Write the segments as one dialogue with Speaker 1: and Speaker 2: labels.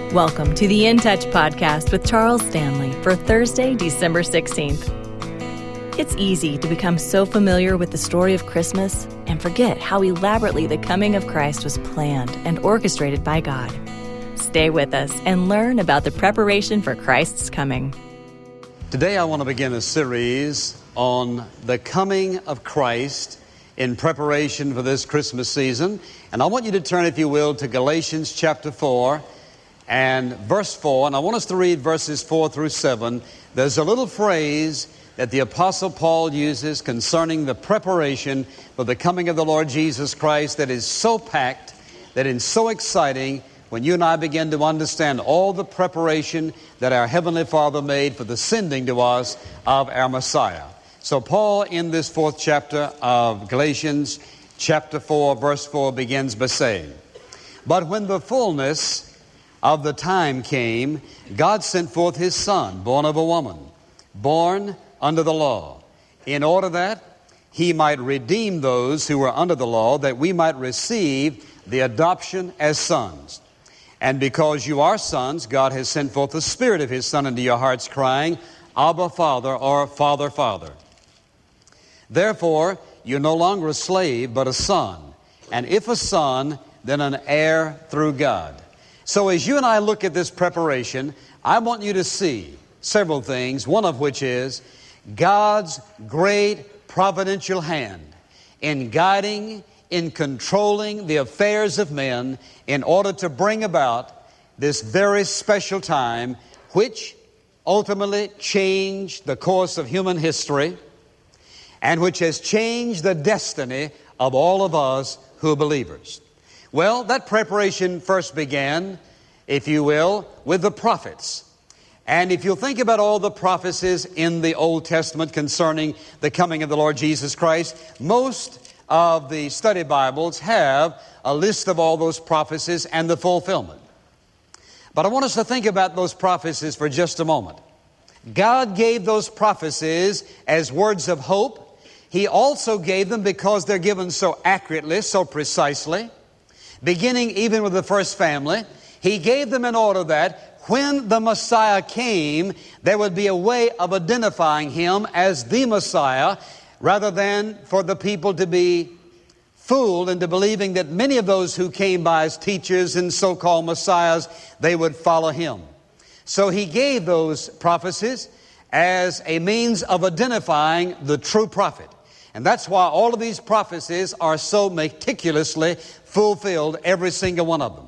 Speaker 1: Welcome to the In Touch podcast with Charles Stanley for Thursday, December 16th. It's easy to become so familiar with the story of Christmas and forget how elaborately the coming of Christ was planned and orchestrated by God. Stay with us and learn about the preparation for Christ's coming.
Speaker 2: Today I want to begin a series on the coming of Christ in preparation for this Christmas season. And I want you to turn, if you will, to Galatians chapter 4 and verse 4. And I want us to read verses 4 through 7. There's a little phrase that the Apostle Paul uses concerning the preparation for the coming of the Lord Jesus Christ that is so packed, that is so exciting when you and I begin to understand all the preparation that our Heavenly Father made for the sending to us of our Messiah. So Paul, in this 4th chapter of Galatians, chapter 4, verse 4, begins by saying, "But when the fullness of the time came, God sent forth His Son, born of a woman, born under the law, in order that He might redeem those who were under the law, that we might receive the adoption as sons. And because you are sons, God has sent forth the Spirit of His Son into your hearts, crying, Abba, Father," or Father, Father. "Therefore, you're no longer a slave, but a son. And if a son, then an heir through God." So as you and I look at this preparation, I want you to see several things, one of which is God's great providential hand in guiding, in controlling the affairs of men in order to bring about this very special time which ultimately changed the course of human history and which has changed the destiny of all of us who are believers. Well, that preparation first began, if you will, with the prophets. And if you'll think about all the prophecies in the Old Testament concerning the coming of the Lord Jesus Christ, most of the study Bibles have a list of all those prophecies and the fulfillment. But I want us to think about those prophecies for just a moment. God gave those prophecies as words of hope. He also gave them because they're given so accurately, so precisely. Beginning even with the first family, He gave them in order that when the Messiah came, there would be a way of identifying Him as the Messiah, rather than for the people to be fooled into believing that many of those who came by as teachers and so-called Messiahs, they would follow Him. So He gave those prophecies as a means of identifying the true prophet. And that's why all of these prophecies are so meticulously fulfilled, every single one of them.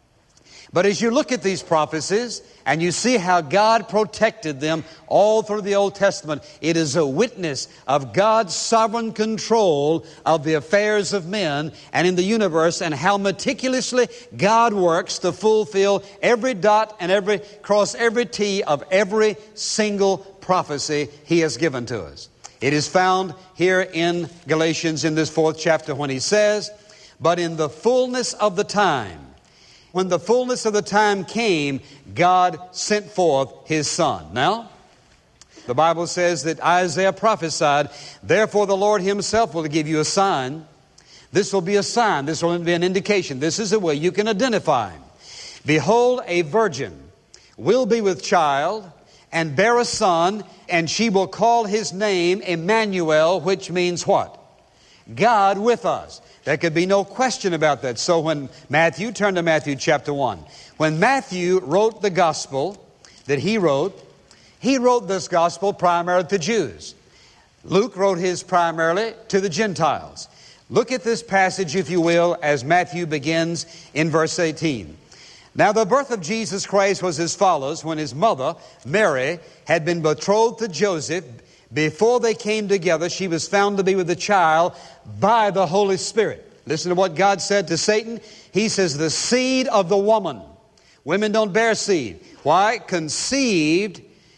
Speaker 2: But as you look at these prophecies and you see how God protected them all through the Old Testament, it is a witness of God's sovereign control of the affairs of men and in the universe, and how meticulously God works to fulfill every dot and every cross every T of every single prophecy He has given to us. It is found here in Galatians in this 4th chapter when he says, "But in the fullness of the time," when the fullness of the time came, God sent forth His Son. Now, the Bible says that Isaiah prophesied, "Therefore the Lord Himself will give you a sign." This will be a sign. This will be an indication. This is a way you can identify Him. "Behold, a virgin will be with child and bear a son, and she will call His name Emmanuel," which means what? God with us. There could be no question about that. So when turn to Matthew chapter 1. When Matthew wrote the gospel that he wrote this gospel primarily to Jews. Luke wrote his primarily to the Gentiles. Look at this passage, if you will, as Matthew begins in verse 18. "Now the birth of Jesus Christ was as follows. When His mother, Mary, had been betrothed to Joseph, before they came together, she was found to be with a child by the Holy Spirit." Listen to what God said to Satan. He says, "The seed of the woman." Women don't bear seed. Why? Conceived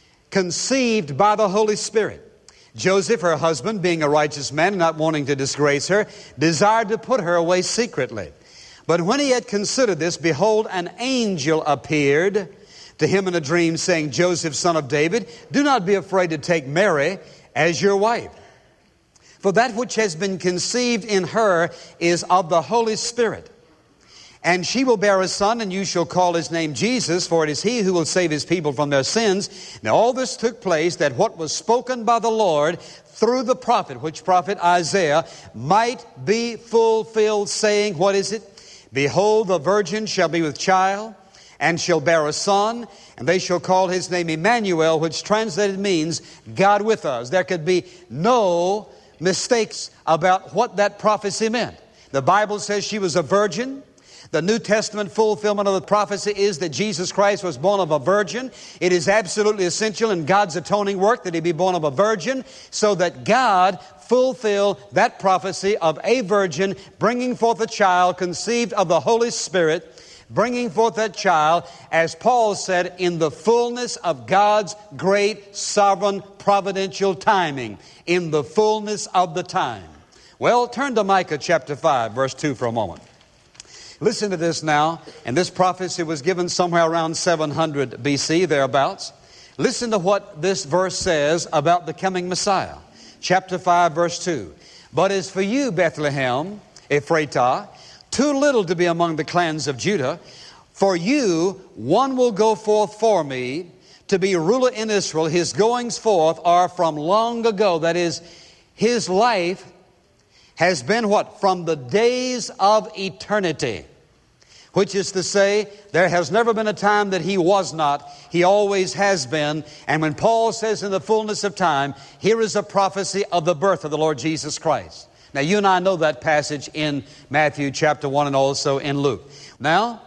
Speaker 2: by the Holy Spirit. Joseph, her husband, being a righteous man and not wanting to disgrace her, desired to put her away secretly. But when he had considered this, behold, an angel appeared to him in a dream, saying, "Joseph, son of David, do not be afraid to take Mary as your wife. For that which has been conceived in her is of the Holy Spirit. And she will bear a son, and you shall call his name Jesus, for it is he who will save his people from their sins. Now all this took place that what was spoken by the Lord through the prophet, which prophet Isaiah, might be fulfilled, saying, what is it? Behold, the virgin shall be with child, and shall bear a son, and they shall call his name Emmanuel, which translated means God with us. There could be no mistakes about what that prophecy meant. The Bible says she was a virgin. The New Testament fulfillment of the prophecy is that Jesus Christ was born of a virgin. It is absolutely essential in God's atoning work that he be born of a virgin, so that God fulfill that prophecy of a virgin bringing forth a child conceived of the Holy Spirit, bringing forth that child, as Paul said, in the fullness of God's great sovereign providential timing, in the fullness of the time. Well, turn to Micah chapter 5, verse 2 for a moment. Listen to this now, and this prophecy was given somewhere around 700 BC, thereabouts. Listen to what this verse says about the coming Messiah. Chapter 5, verse 2. But as for you, Bethlehem, Ephratah, too little to be among the clans of Judah, for you one will go forth for me to be ruler in Israel. His goings forth are from long ago. That is, his life has been what? From the days of eternity. Which is to say, there has never been a time that he was not. He always has been. And when Paul says in the fullness of time, here is a prophecy of the birth of the Lord Jesus Christ. Now, you and I know that passage in Matthew chapter 1 and also in Luke. Now,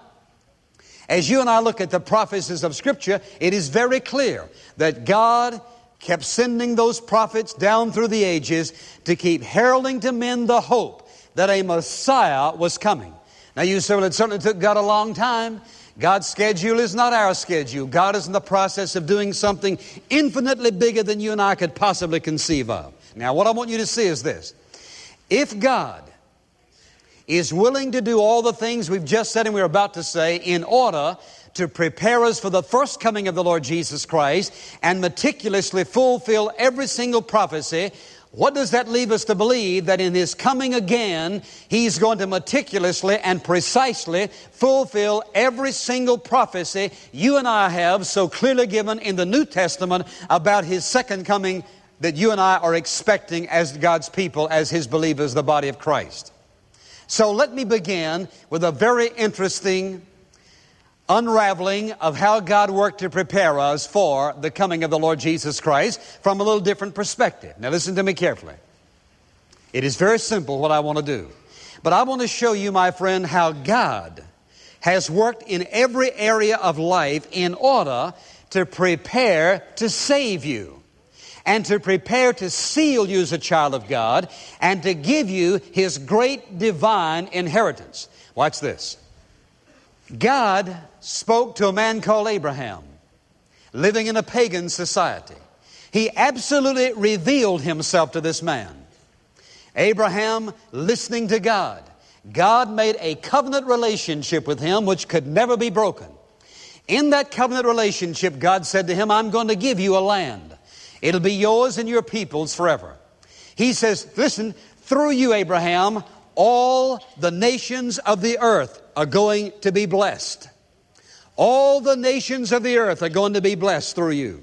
Speaker 2: as you and I look at the prophecies of Scripture, it is very clear that God kept sending those prophets down through the ages to keep heralding to men the hope that a Messiah was coming. Now you say, well, it certainly took God a long time. God's schedule is not our schedule. God is in the process of doing something infinitely bigger than you and I could possibly conceive of. Now what I want you to see is this. If God is willing to do all the things we've just said and we're about to say in order to prepare us for the first coming of the Lord Jesus Christ and meticulously fulfill every single prophecy, what does that leave us to believe? That in his coming again, he's going to meticulously and precisely fulfill every single prophecy you and I have so clearly given in the New Testament about his second coming that you and I are expecting as God's people, as his believers, the body of Christ. So let me begin with a very interesting unraveling of how God worked to prepare us for the coming of the Lord Jesus Christ from a little different perspective. Now listen to me carefully. It is very simple what I want to do. But I want to show you, my friend, how God has worked in every area of life in order to prepare to save you and to prepare to seal you as a child of God and to give you his great divine inheritance. Watch this. God spoke to a man called Abraham, living in a pagan society. He absolutely revealed himself to this man. Abraham, listening to God, God made a covenant relationship with him which could never be broken. In that covenant relationship, God said to him, I'm going to give you a land. It'll be yours and your people's forever. He says, listen, through you, Abraham, all the nations of the earth are going to be blessed. All the nations of the earth are going to be blessed through you.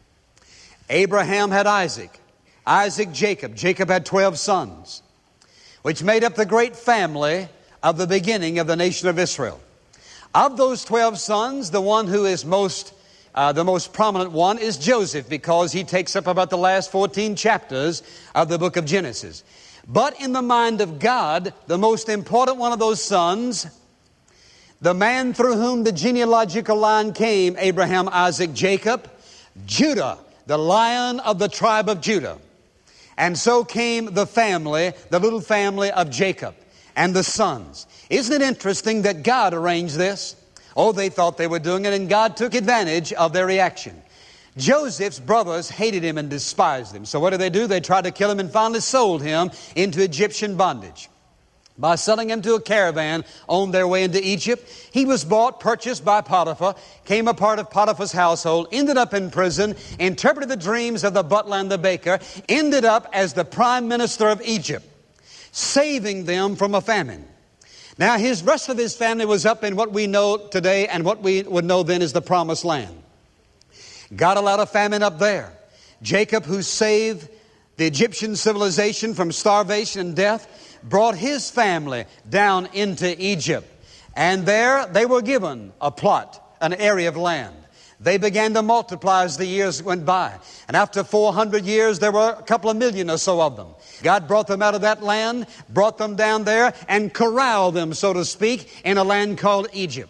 Speaker 2: Abraham had Isaac. Isaac, Jacob. Jacob had 12 sons, which made up the great family of the beginning of the nation of Israel. Of those 12 sons, the one who is the most prominent one is Joseph, because he takes up about the last 14 chapters of the book of Genesis. But in the mind of God, the most important one of those sons, the man through whom the genealogical line came, Abraham, Isaac, Jacob, Judah, the lion of the tribe of Judah. And so came the family, the little family of Jacob and the sons. Isn't it interesting that God arranged this? Oh, they thought they were doing it, and God took advantage of their reaction. Joseph's brothers hated him and despised him. So what did they do? They tried to kill him and finally sold him into Egyptian bondage. By selling him to a caravan on their way into Egypt, he was bought, purchased by Potiphar, came a part of Potiphar's household, ended up in prison, interpreted the dreams of the butler and the baker, ended up as the prime minister of Egypt, saving them from a famine. Now, his rest of his family was up in what we know today and what we would know then as the Promised Land. God allowed a famine up there. Jacob, who saved the Egyptian civilization from starvation and death, brought his family down into Egypt. And there they were given a plot, an area of land. They began to multiply as the years went by. And after 400 years, there were a couple of million or so of them. God brought them out of that land, brought them down there, and corralled them, so to speak, in a land called Egypt.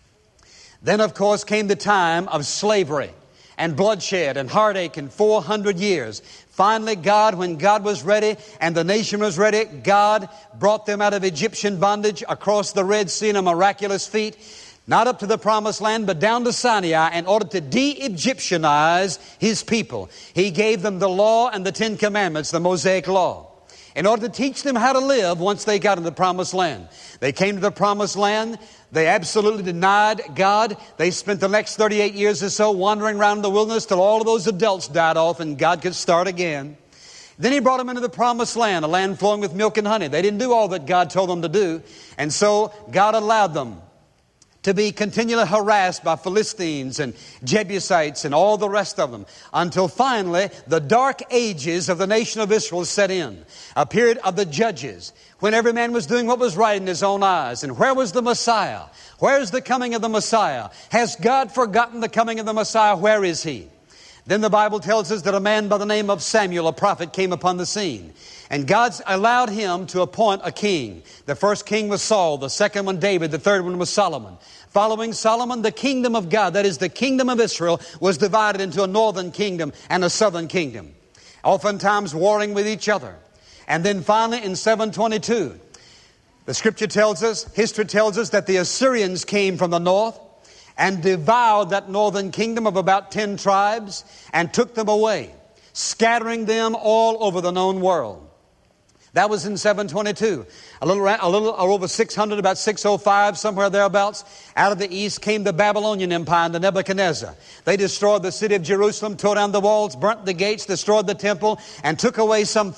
Speaker 2: Then, of course, came the time of slavery and bloodshed and heartache and 400 years. Finally, God, when God was ready and the nation was ready, God brought them out of Egyptian bondage across the Red Sea in a miraculous feat. Not up to the Promised Land, but down to Sinai in order to de-Egyptianize His people. He gave them the law and the 10 Commandments, the Mosaic Law, in order to teach them how to live once they got into the Promised Land. They came to the Promised Land. They absolutely denied God. They spent the next 38 years or so wandering around the wilderness till all of those adults died off and God could start again. Then He brought them into the Promised Land, a land flowing with milk and honey. They didn't do all that God told them to do. And so God allowed them to be continually harassed by Philistines and Jebusites and all the rest of them, until finally the dark ages of the nation of Israel set in. A period of the judges, when every man was doing what was right in his own eyes. And where was the Messiah? Where is the coming of the Messiah? Has God forgotten the coming of the Messiah? Where is He? Then the Bible tells us that a man by the name of Samuel, a prophet, came upon the scene. And God allowed him to appoint a king. The first king was Saul, the second one David, the third one was Solomon. Following Solomon, the kingdom of God, that is the kingdom of Israel, was divided into a northern kingdom and a southern kingdom, oftentimes warring with each other. And then finally in 722, the scripture tells us, history tells us that the Assyrians came from the north and devoured that northern kingdom of about 10 tribes and took them away, scattering them all over the known world. That was in 722. A little over 600, about 605, somewhere thereabouts. Out of the east came the Babylonian Empire under Nebuchadnezzar. They destroyed the city of Jerusalem, tore down the walls, burnt the gates, destroyed the temple, and took away some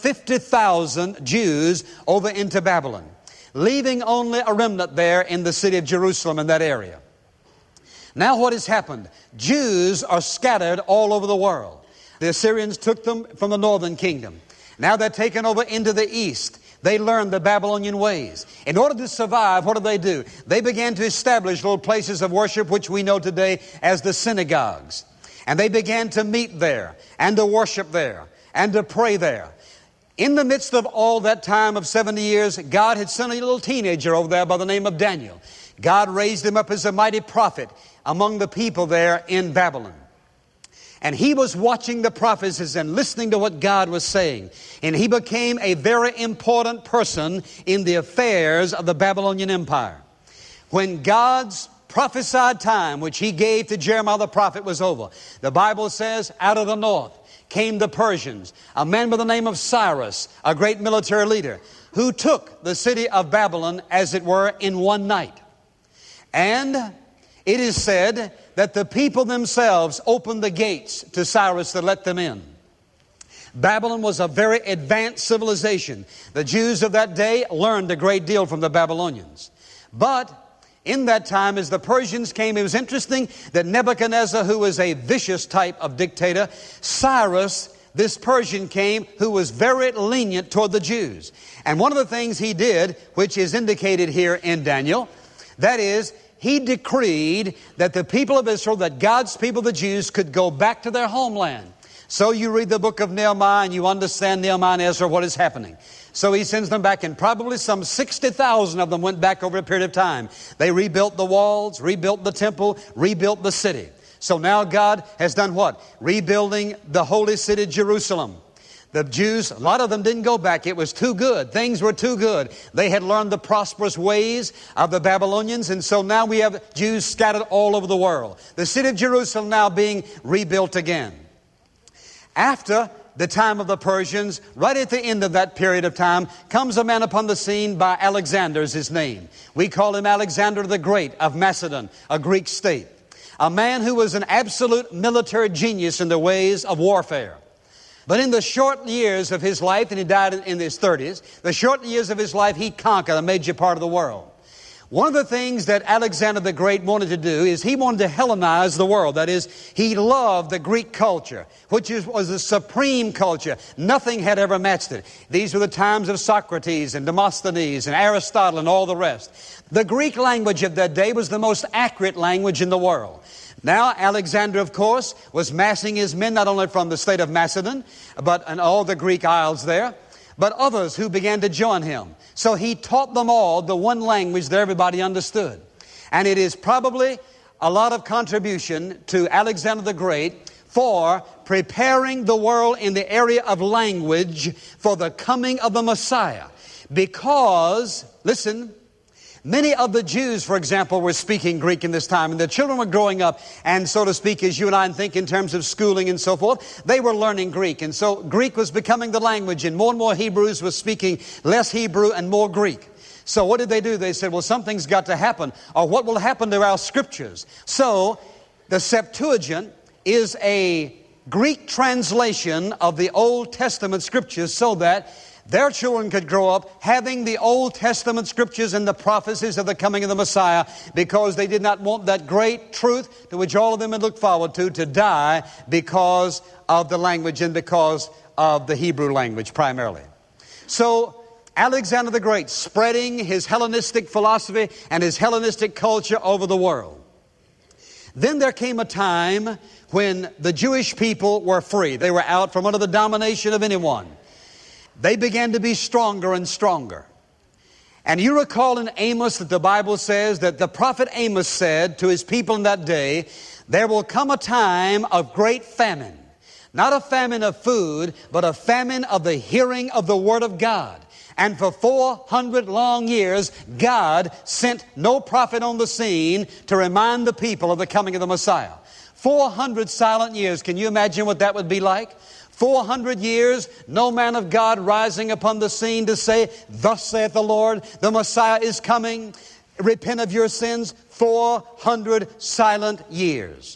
Speaker 2: 50,000 Jews over into Babylon, leaving only a remnant there in the city of Jerusalem in that area. Now what has happened? Jews are scattered all over the world. The Assyrians took them from the northern kingdom. Now they're taken over into the east. They learned the Babylonian ways. In order to survive, what do? They began to establish little places of worship which we know today as the synagogues. And they began to meet there and to worship there and to pray there. In the midst of all that time of 70 years, God had sent a little teenager over there by the name of Daniel. God raised him up as a mighty prophet among the people there in Babylon. And he was watching the prophecies and listening to what God was saying. And he became a very important person in the affairs of the Babylonian Empire. When God's prophesied time, which He gave to Jeremiah the prophet, was over, the Bible says, out of the north came the Persians, a man by the name of Cyrus, a great military leader, who took the city of Babylon, as it were, in one night. And it is said that the people themselves opened the gates to Cyrus to let them in. Babylon was a very advanced civilization. The Jews of that day learned a great deal from the Babylonians. But in that time, as the Persians came, it was interesting that Nebuchadnezzar, who was a vicious type of dictator, Cyrus, this Persian, came who was very lenient toward the Jews. And one of the things he did, which is indicated here in Daniel, that is, he decreed that the people of Israel, that God's people, the Jews, could go back to their homeland. So you read the book of Nehemiah and you understand Nehemiah and Ezra, what is happening. So he sends them back, and probably some 60,000 of them went back over a period of time. They rebuilt the walls, rebuilt the temple, rebuilt the city. So now God has done what? Rebuilding the holy city, Jerusalem. The Jews, a lot of them didn't go back. It was too good. Things were too good. They had learned the prosperous ways of the Babylonians, and so now we have Jews scattered all over the world. The city of Jerusalem now being rebuilt again. After the time of the Persians, right at the end of that period of time, comes a man upon the scene by Alexander is his name. We call him Alexander the Great of Macedon, a Greek state. A man who was an absolute military genius in the ways of warfare. But in the short years of his life, and he died in his 30s, the short years of his life, he conquered a major part of the world. One of the things that Alexander the Great wanted to do is he wanted to Hellenize the world. That is, he loved the Greek culture, which was the supreme culture. Nothing had ever matched it. These were the times of Socrates and Demosthenes and Aristotle and all the rest. The Greek language of that day was the most accurate language in the world. Now, Alexander, of course, was massing his men not only from the state of Macedon, but in all the Greek isles there, but others who began to join him. So he taught them all the one language that everybody understood. And it is probably a lot of contribution to Alexander the Great for preparing the world in the area of language for the coming of the Messiah. Because, listen, many of the Jews, for example, were speaking Greek in this time, and the children were growing up, and so to speak, as you and I think in terms of schooling and so forth, they were learning Greek. And so Greek was becoming the language, and more Hebrews were speaking less Hebrew and more Greek. So what did they do? They said, well, something's got to happen, or what will happen to our scriptures? So the Septuagint is a Greek translation of the Old Testament scriptures so that their children could grow up having the Old Testament scriptures and the prophecies of the coming of the Messiah, because they did not want that great truth to which all of them had looked forward to die because of the language and because of the Hebrew language primarily. So Alexander the Great spreading his Hellenistic philosophy and his Hellenistic culture over the world. Then there came a time when the Jewish people were free. They were out from under the domination of anyone. They began to be stronger and stronger. And you recall in Amos that the Bible says that the prophet Amos said to his people in that day, there will come a time of great famine. Not a famine of food, but a famine of the hearing of the Word of God. And for 400 long years, God sent no prophet on the scene to remind the people of the coming of the Messiah. 400 silent years. Can you imagine what that would be like? 400 years, no man of God rising upon the scene to say, thus saith the Lord, the Messiah is coming. Repent of your sins. 400 silent years.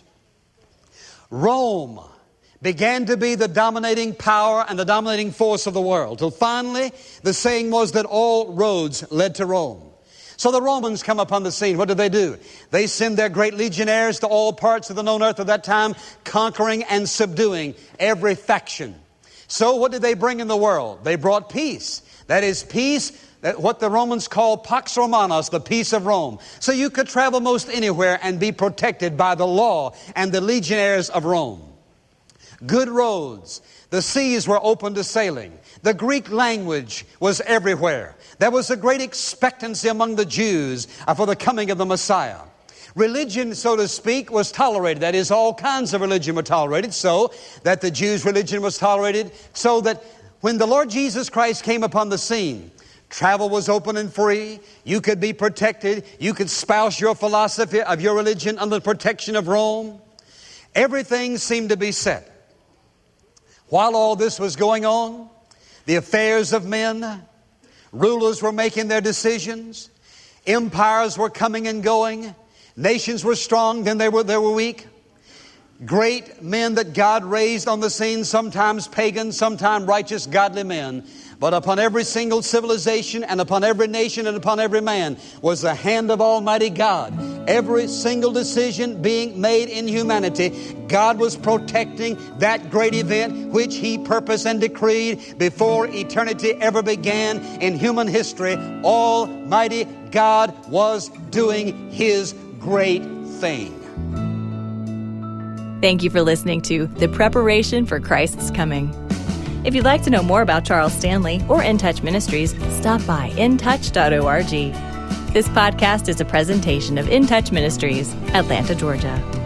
Speaker 2: Rome began to be the dominating power and the dominating force of the world, till finally the saying was that all roads led to Rome. So the Romans come upon the scene. What do? They send their great legionaries to all parts of the known earth of that time, conquering and subduing every faction. So what did they bring in the world? They brought peace. That is peace, what the Romans call Pax Romanos, the peace of Rome. So you could travel most anywhere and be protected by the law and the legionaries of Rome. Good roads. The seas were open to sailing. The Greek language was everywhere. There was a great expectancy among the Jews for the coming of the Messiah. Religion, so to speak, was tolerated. That is, all kinds of religion were tolerated, so that the Jews' religion was tolerated, so that when the Lord Jesus Christ came upon the scene, travel was open and free. You could be protected. You could spouse your philosophy of your religion under the protection of Rome. Everything seemed to be set. While all this was going on, the affairs of men, rulers were making their decisions, empires were coming and going, nations were strong, then they were weak. Great men that God raised on the scene, sometimes pagan, sometimes righteous, godly men. But upon every single civilization and upon every nation and upon every man was the hand of Almighty God. Every single decision being made in humanity, God was protecting that great event which He purposed and decreed before eternity ever began in human history. Almighty God was doing His great thing.
Speaker 1: Thank you for listening to The Preparation for Christ's Coming. If you'd like to know more about Charles Stanley or In Touch Ministries, stop by intouch.org. This podcast is a presentation of In Touch Ministries, Atlanta, Georgia.